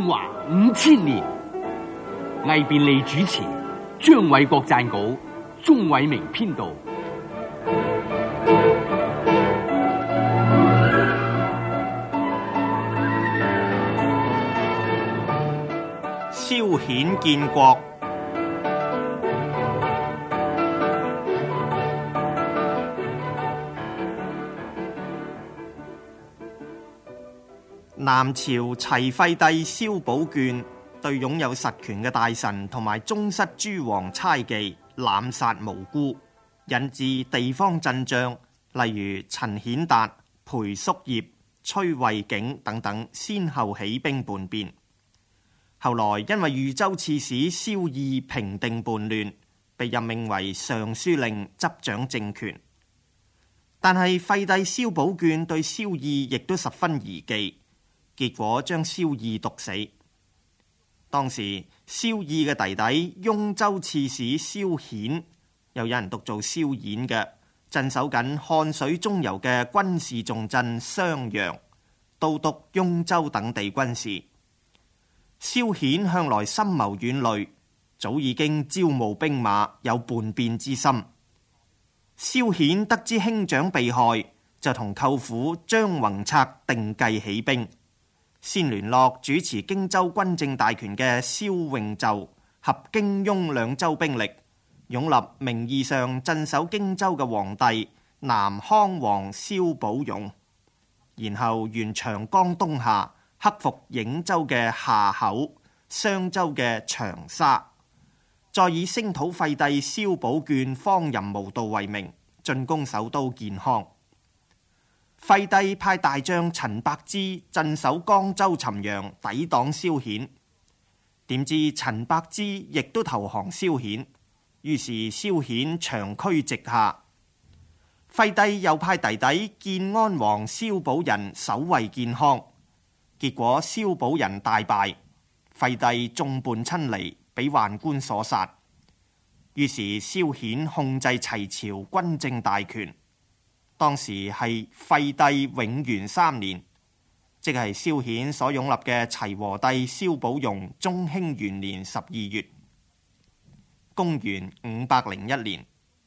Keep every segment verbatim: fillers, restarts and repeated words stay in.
中華五千年，魏便利主持，張偉國撰稿，鍾偉明編導。 蕭衍建國。南朝齊廢帝蕭寶卷對擁有實權嘅大臣同埋宗室諸王猜忌，濫殺無辜，引致地方鎮將，例如陳顯達、裴叔業、崔慧景等等，先後起兵叛變。後來因為豫州刺史蕭義平定叛亂，被任命為尚書令，執掌政權。但係廢帝蕭寶卷對蕭義亦都十分疑忌，結果將蕭義毒死。當時蕭義嘅弟弟雍州刺史蕭衍，又有人讀做蕭衍嘅，鎮守緊漢水中游嘅軍事重鎮襄陽，都督雍州等地軍事。蕭衍向來深謀遠慮，早已經招募兵馬，有叛變之心。蕭衍得知兄長被害，就同舅父張宏策定計起兵，先聯絡主持荊州軍政大權嘅蕭穎就，合荊雍兩州兵力，擁立名義上鎮守荊州嘅皇帝南康王蕭寶勇，然後沿長江東下，克服颍州嘅夏口、商州嘅長沙，再以聲討廢帝蕭寶卷荒淫無道為名，進攻首都建康。廢帝派大將陳伯之鎮守江州潯陽，抵擋蕭衍。點知陳伯之亦都投降蕭衍，於是蕭衍長驅直下。廢帝又派弟弟建安王蕭寶仁守衛建康。結果蕭寶仁大敗，廢帝眾叛親離，被宦官所殺。於是蕭衍控制齊朝軍政大權。當時係廢帝永元三年，即係蕭衍所擁立嘅齊和帝蕭寶融中興元年十二月，公元五百零一年。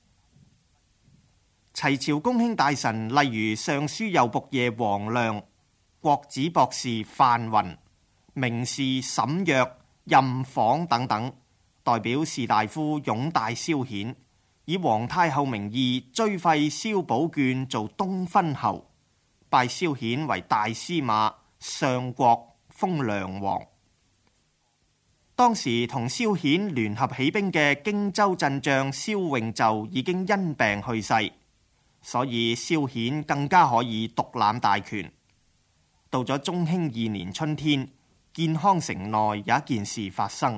齊朝公卿大臣例如尚書右僕射王亮、國子博士范雲、名士沈約、任訪等等，代表士大夫擁戴蕭衍，以皇太后名義追廢蕭寶卷做東勳侯，拜蕭衍為大司馬、相國，封梁王。當時同蕭衍聯合起兵嘅荊州鎮將蕭穎就已經因病去世，所以蕭衍更加可以獨攬大權。到咗中興二年春天，建康城內有一件事發生。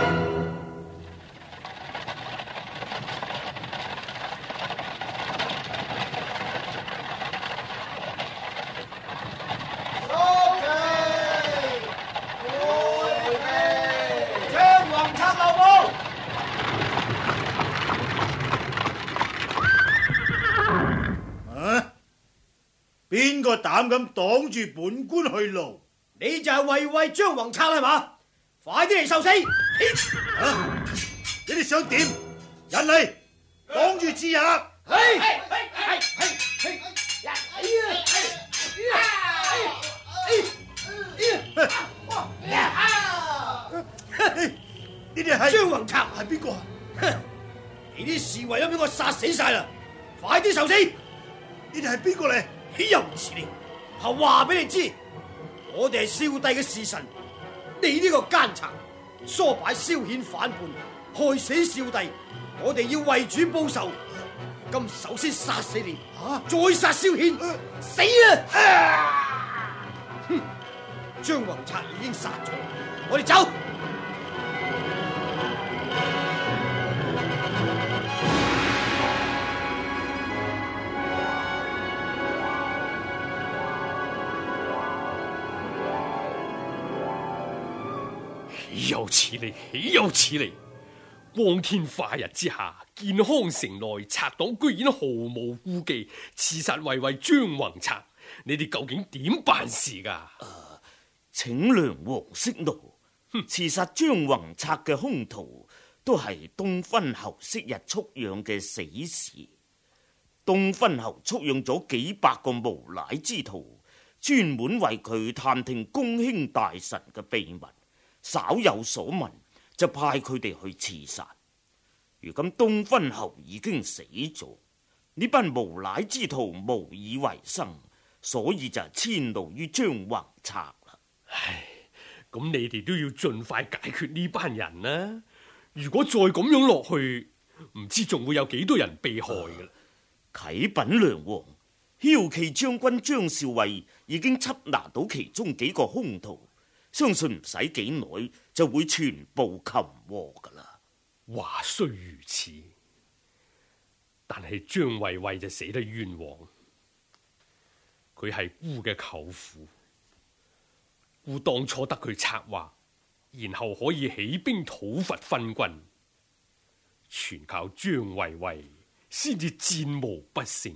張宏策留步。 啊！邊個膽咁擋住本官去路？ 你就係衛尉張宏策係嘛？快啲嚟受死！ 啊！你哋想點？人嚟，擋住刺客！ 係你哋係張宏策係邊個？ 你啲侍衛都俾我殺死晒啦！快啲受死！ 你哋係邊個嚟？ 豈有此理！係話俾你知，我哋係蕭帝嘅侍臣，你呢個奸賊，唆擺蕭衍反叛，害死蕭帝，我哋要為主報仇。今首先殺死你，啊、再殺蕭衍，啊、死啊！啊哼！張宏策已經殺咗，我哋走。 豈有此理！豈有此理！光天化日之下，建康城內賊黨居然毫無顧忌，刺殺衛尉張宏策，你哋究竟點辦事噶？ 呃、 請梁王息怒。刺殺張宏策嘅兇徒都係東昏侯昔日蓄養嘅死士。東昏侯蓄養咗幾百個無賴之徒，專門為佢探聽公卿大臣嘅秘密，稍有所聞就派佢哋去刺殺。如今東昏侯已經死咗，呢班無賴之徒無以為生，所以就遷怒於張宏策啦。 唉，咁你哋都要盡快解決呢班人啦。如果再咁樣落去，唔知仲會有幾多人被害噶啦。 啟稟梁王，驍騎將軍張少尉已經緝拿到其中幾個兇徒，相信唔使幾耐就會全部擒獲噶啦。 話雖如此，但係張衛尉就死得冤枉。佢係孤嘅舅父，孤當初得佢策劃，然後可以起兵討伐昏君，全靠張衛尉先至戰無不勝。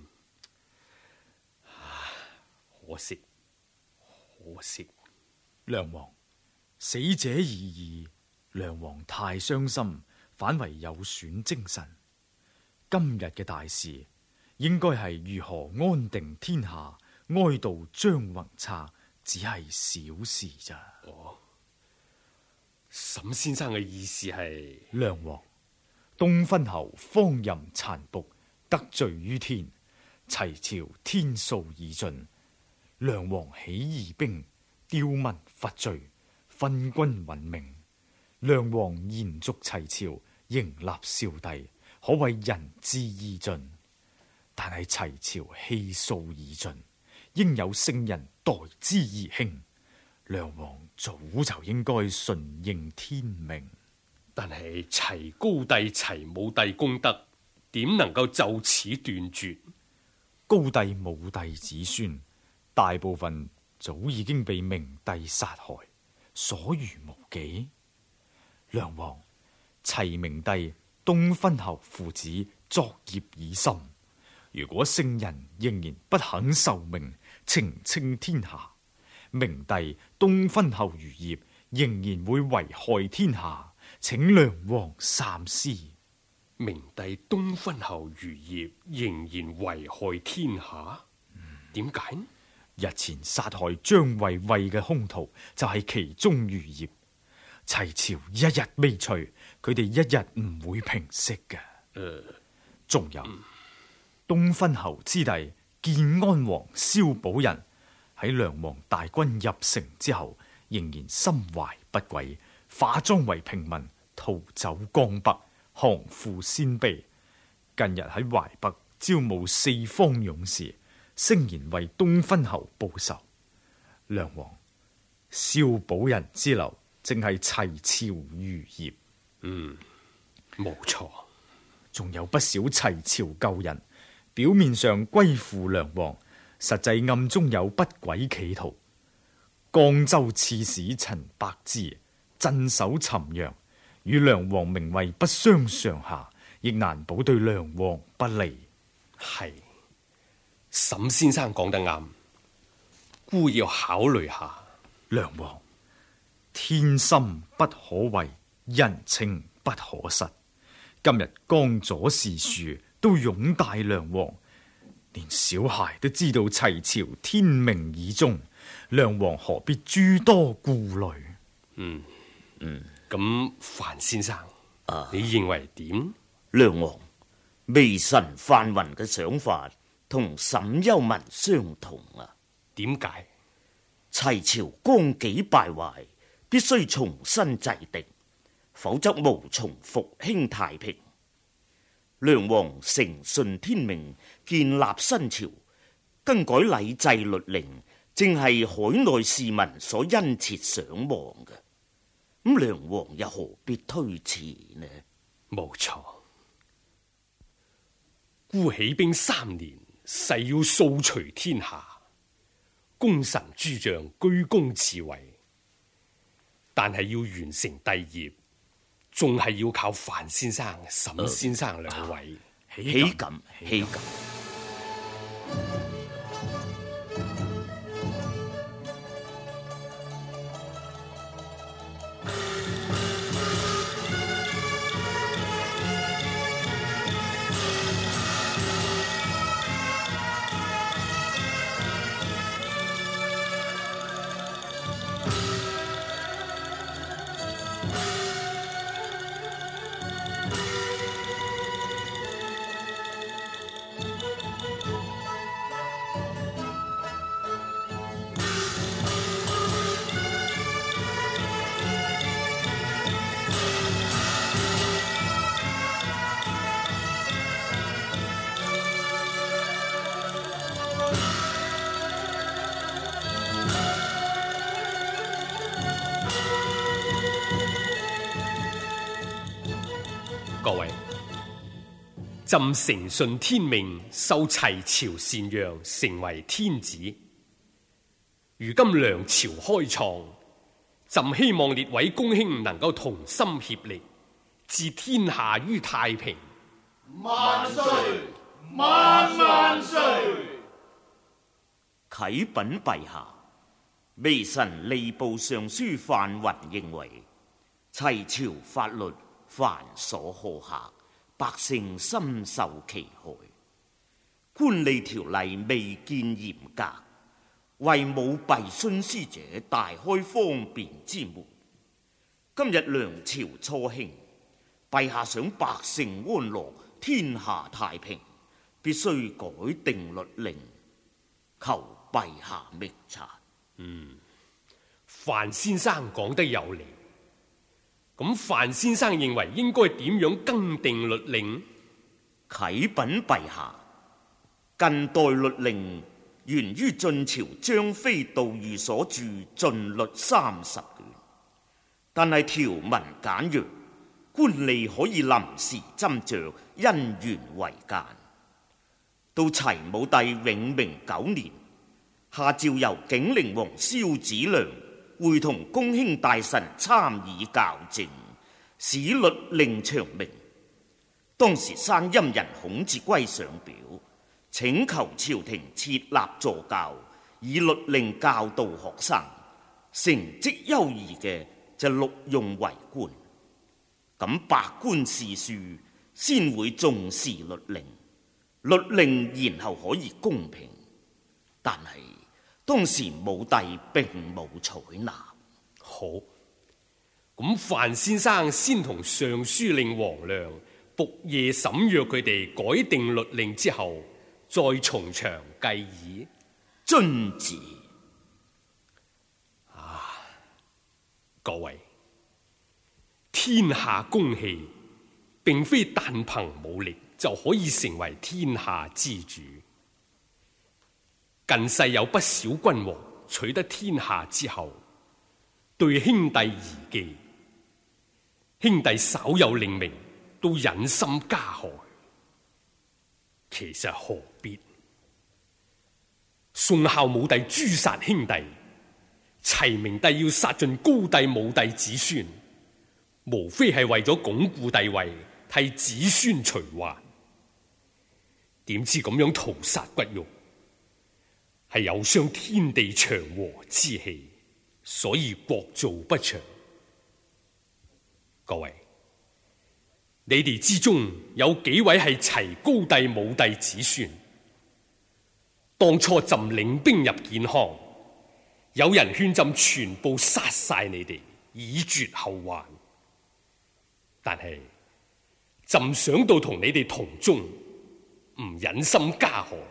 可惜，可惜。 梁王，死者已矣，梁王太傷心，反為有損精神。今日嘅大事，應該係如何安定天下，哀悼張宏策，只係小事咋。 哦，沈先生嘅意思係， 梁王，東昏侯荒淫殘暴，得罪於天，齊朝天數已盡，梁王起義兵，刁民伐罪，昏君殞命。梁王延續齊朝，迎立少帝，可謂仁至義盡。但係齊朝氣數已盡，應有聖人代之而興。梁王早就應該順應天命。 但係齊高帝、齊武帝功德，點能夠就此斷絕？ 高帝、武帝子孫大部分早已經被明帝殺害，所餘無幾。梁王，齊明帝、東昏侯父子作業已深，如果聖人仍然不肯受命，澄清天下，明帝、東昏侯餘孽仍然會危害天下，請梁王三思。 明帝、東昏侯餘孽仍然危害天下，點解呢？ 日前殺害張衛尉嘅兇徒就係其中餘孽。齊朝一日未除，佢哋一日唔會平息嘅。 誒， 仲有、嗯、東昏侯之弟建安王蕭寶仁喺梁王大軍入城之後，仍然心懷不軌，化妝為平民，逃走江北，降附鮮卑。近日喺淮北招募四方勇士，聲言為東昏侯報仇。梁王，蕭寶仁之流正係齊朝餘孽。 嗯，冇錯。 仲有不少齊朝舊人，表面上歸附梁王，實際暗中有不軌企圖。江州刺史陳伯之鎮守潯陽，與梁王名位不相上下，亦難保對梁王不利。 係，沈先生講得啱，孤要考慮下。 梁王，天心不可違，人情不可失。今日江左士庶都擁戴梁王，連小孩都知道齊朝天命已終，梁王何必諸多顧慮？ 嗯嗯，咁范先生， 啊， 你認為點？ 梁王，微臣范雲嘅想法同沈憂民相同啊。 點解？ 齊朝綱紀敗壞，必須重新制定，否則無從復興太平。梁王誠信天命，建立新朝，更改禮制律令，正係海內市民所殷切想望嘅。咁梁王又何必推辭呢？ 冇錯，孤起兵三年，誓要掃除天下，功臣諸將居功自偉，但係要完成帝業，仲係要靠范先生、沈先生兩位。 豈敢豈敢！ 各位，朕誠信天命，受齊朝禪讓，成為天子。如今梁朝開創，朕希望列位公卿能夠同心協力，置天下於太平。 萬歲！萬萬歲！ 啟稟陛下，微臣吏部尚書范雲認為，齊朝法律繁瑣苛刻，百姓深受其害。官吏條例未見嚴格，為舞弊徇私者大開方便之門。今日梁朝初興，陛下想百姓安樂，天下太平，必須改定律令，求陛下明察。 嗯，范先生講得有理。咁范先生認為應該點樣更定律令？ 啟稟陛下，近代律令源於晉朝張飛杜預所著《晉律》三十卷，但係條文簡約，官吏可以臨時斟酌，因緣為間。到齊武帝永明九年，下詔由景寧王蕭子良會同公卿大臣參議校正，使律令詳明。當時山陰人孔志圭上表，請求朝廷設立助教，以律令教導學生，成績優異嘅就錄用為官。咁百官士庶先會重視律令，律令然後可以公平。但係當時武帝並冇採納。 好，咁范先生先同尚書令王亮僕夜審閱佢哋改定律令之後，再從長計議。 遵旨。 啊，各位，天下公器並非單憑武力就可以成為天下之主。近世有不少君王取得天下之後，對兄弟疑忌，兄弟稍有令明都忍心加害。其實何必？宋孝武帝誅殺兄弟，齊明帝要殺盡高帝武帝子孫，無非係為咗鞏固帝位，替子孫除患。點知咁樣屠殺骨肉，係有傷天地祥和之氣，所以國祚不祥。各位，你哋之中有幾位係齊高帝武帝子孫？當初朕領兵入建康，有人勸朕全部殺晒你哋，以絕後患。但係朕想到同你哋同宗，唔忍心加害。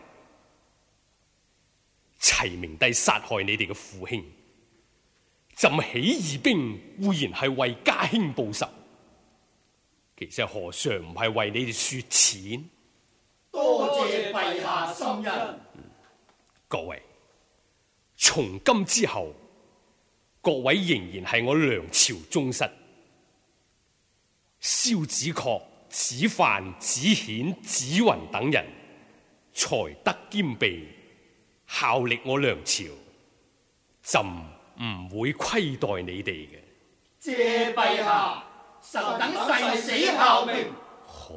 齊明帝殺害你哋嘅父兄，朕起義兵固然係為家兄報仇，其實何嘗唔係為你哋雪錢？ 多謝陛下心恩。 各位，從今之後，各位仍然係我梁朝宗室。蕭子確、子范、子顯、子雲等人才德兼備，效力我梁朝，朕唔會虧待你哋嘅。 謝陛下，臣等誓死效命。 好。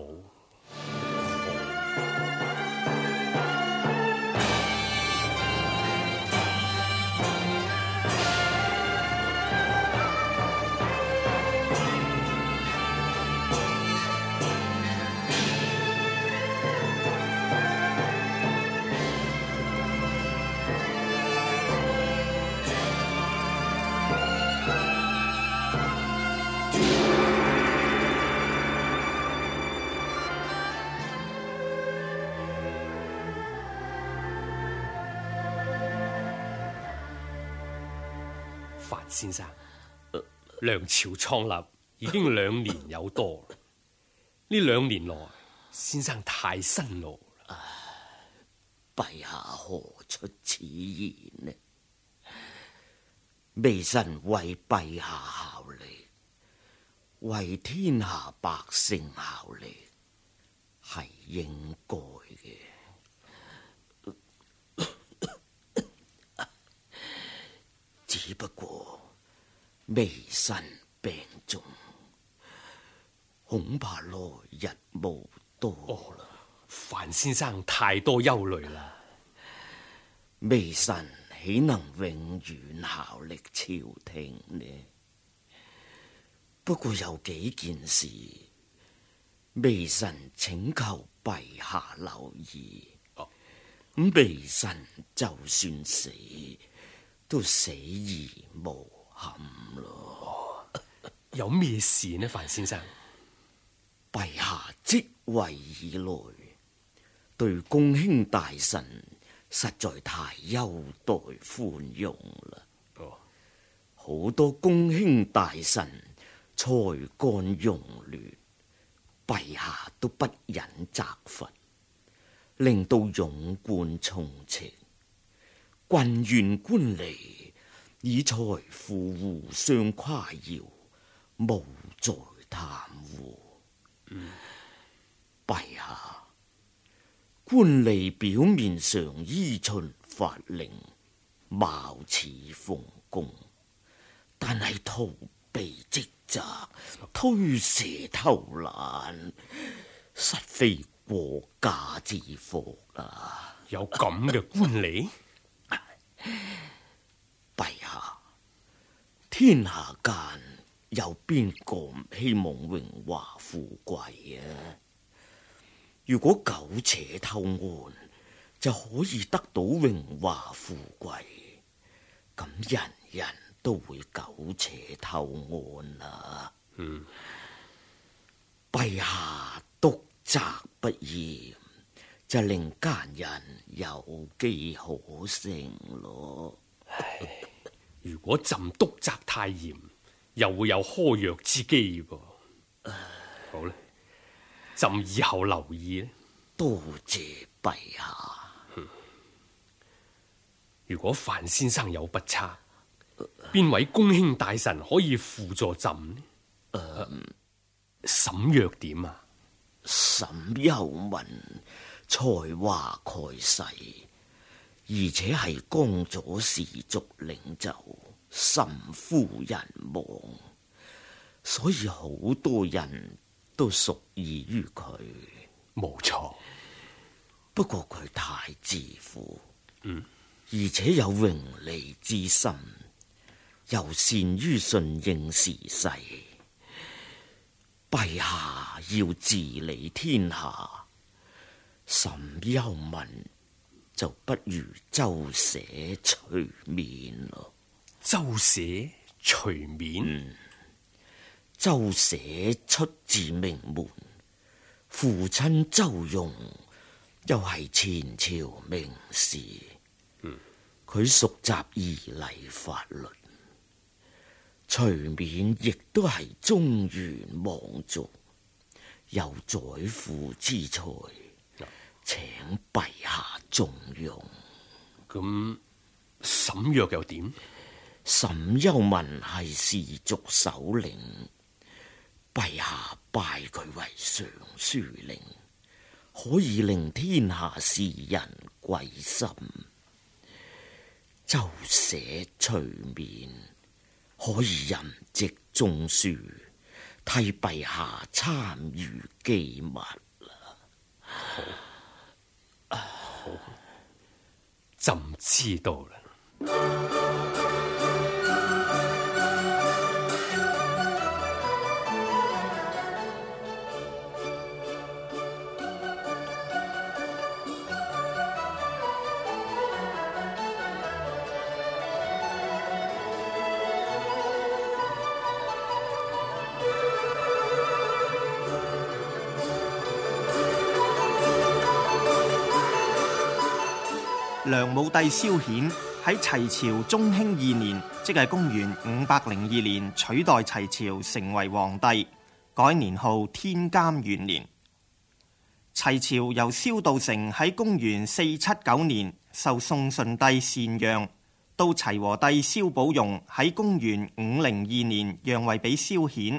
范先生，梁朝創立已經兩年有多，呢兩年來，先生太辛勞啦。 陛下何出此言呢？微臣為陛下效力， 為天下百姓效力係應該嘅。只不過微臣病重，恐怕來日無多啦。 哦，范先生太多憂慮啦。 微臣豈能永遠效力朝廷呢？不過有幾件事，微臣請求陛下留意。 哦， 咁微臣就算死，都死而無憾咯。 有咩事呢，范先生？ 陛下即位以來，對公卿大臣實在太優待寬容啦。 哦， 好多公卿大臣才幹勇劣，陛下都不忍責罰，令到勇冠從情，郡縣官吏以財富互相誇耀，無在貪污。 嗯， 陛下，官吏表面上依循法令，貌似奉公，但係逃避職責，推卸偷懶，實非國家之福啊！ 有咁嘅官吏？ 陛下，天下間有邊個唔希望榮華富貴啊？如果苟且偷安，就可以得到榮華富貴，咁人人都會苟且偷安啊！ 嗯， 陛下督責不嚴，就令奸人有機可乘咯。 如果朕督責太嚴，又會有苛弱之機噃。好啦，朕以後留意咧。 多謝陛下。 嗯，如果范先生有不測，邊位公卿大臣可以輔助朕呢？誒、呃，沈若點啊？ 沈憂民才華蓋世，而且係江左氏族領袖，甚夫人望，所以好多人都屬意於佢。 冇錯， 不過佢太自負， 嗯， 而且有榮利之心，又善於順應時勢。陛下要治理天下，沈憂民就不如周捨隨便咯。 周捨隨便？ 嗯，周捨出自名門，父親周融又係前朝名士， 嗯， 佢熟習義禮法律。隨便亦都係中原望族，有宰父之才，請陛下重用。 咁沈若又點？ 沈憂民係氏族首領，陛下拜佢為尚書令，可以令天下士人歸心。周捨隨便可以任職中書，替陛下參與機密啦。 好，好，朕知道啦。 梁武帝蕭衍喺齊朝中興二年，即係公元五百零二年，取代齊朝成為皇帝，改年號天監元年。齊朝由蕭道成喺公元四七九年受宋順帝禪讓，到齊和帝蕭寶融喺公元五零二年讓位俾蕭衍，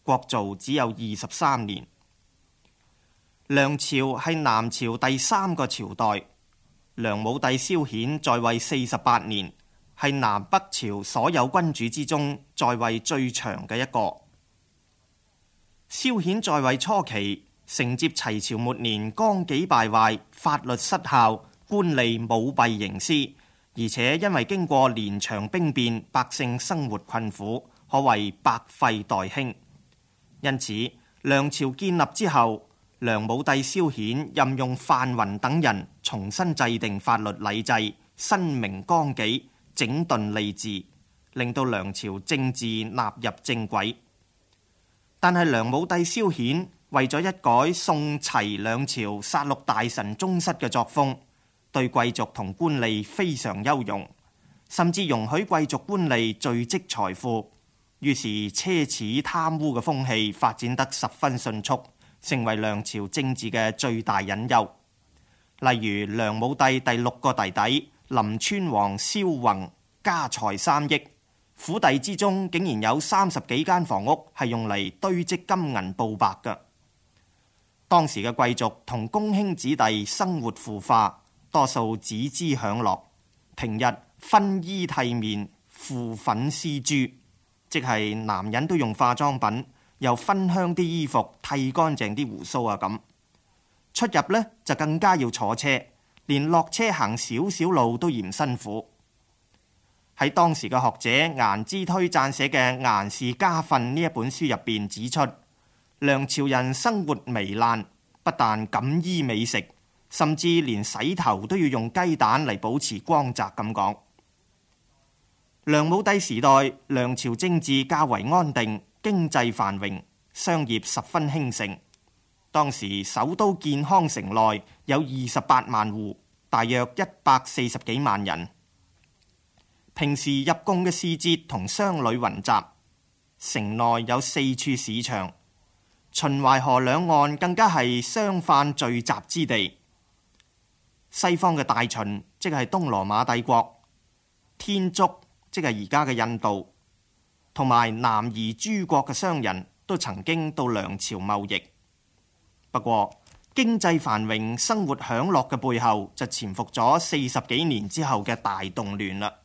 國祚只有二十三年。梁朝係南朝第三個朝代，梁武帝蕭衍在位四十八年，係南北朝所有君主之中在位最長嘅一個。蕭衍在位初期，承接齊朝末年綱紀敗壞、法律失效、官吏舞弊營私，而且因為經過連場兵變，百姓生活困苦，可謂百廢待興。因此，梁朝建立之後，梁武帝蕭衍任用范雲等人重新制定法律禮制，新明綱紀，整頓吏治，令到梁朝政治納入正軌。但係梁武帝蕭衍為咗一改宋齊兩朝殺戮大臣宗室嘅作風，對貴族同官吏非常優容，甚至容許貴族官吏聚積財富，於是奢侈貪污嘅風氣發展得十分迅速，成為梁朝政治嘅最大隱憂。例如梁武帝第六個弟弟臨川王蕭宏家財三億，府邸之中竟然有三十幾間房屋係用嚟堆積金銀布帛嘅。當時嘅貴族同公卿子弟生活腐化，多數只知享樂，平日薰衣剃面，敷粉施朱，即係男人都用化妝品，又熏香啲衣服，剃乾淨啲鬍鬚啊咁。出入呢就更加要坐車，連落車行少少路都嫌辛苦。喺當時嘅學者顏之推撰寫嘅《顏氏家訓》呢一本書入邊指出，梁朝人生活糜爛，不但錦衣美食，甚至連洗頭都要用雞蛋嚟保持光澤咁講。梁武帝時代，梁朝政治較為安定，經濟繁榮，商業十分興盛。當時首都建康城內有二十八萬戶，大約一百四十幾萬人。平時入貢嘅使節同商旅雲集，城內有四處市場，秦淮河兩岸更加係商販聚集之地。西方嘅大秦，即係東羅馬帝國；天竺，即係而家嘅印度，同埋南夷諸國嘅商人都曾經到梁朝貿易。不過，經濟繁榮、生活享樂嘅背後，就潛伏咗四十幾年之後嘅大動亂啦。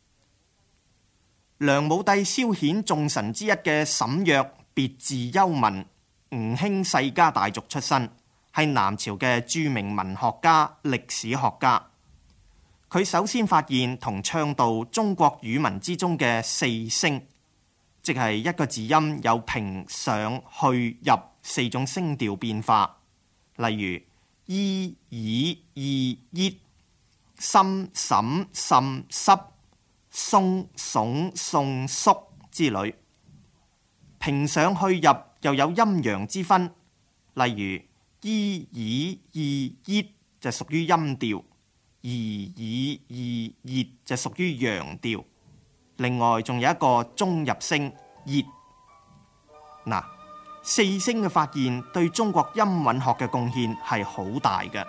梁武帝蕭衍眾臣之一嘅沈約，別字丘文，吳興世家大族出身，係南朝嘅著名文學家、歷史學家。佢首先發現同倡導中國語文之中嘅四聲，即係一個字音有平、上、去、入四種聲調變化，例如依、以、意、ít、深、審、甚、濕、鬆、聳、宋、縮之類。平上去入又有陰陽之分，例如依、以、意、ít就屬於陰調，而以、意、熱就屬於陽調。另外仲有一個中入聲熱。嗱，四聲嘅發現對中國音韻學嘅貢獻係好大嘅。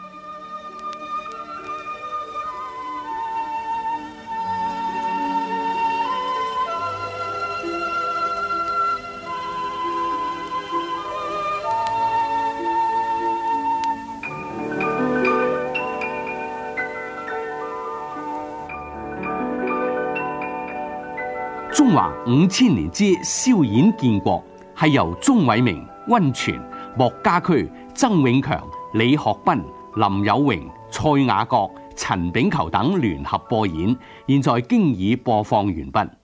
中華五千年之蕭衍建國係由鍾偉明、溫泉、莫家駒、曾永強、李學斌、林有榮、蔡雅閣、陳炳球等聯合播演，現在經已播放完畢。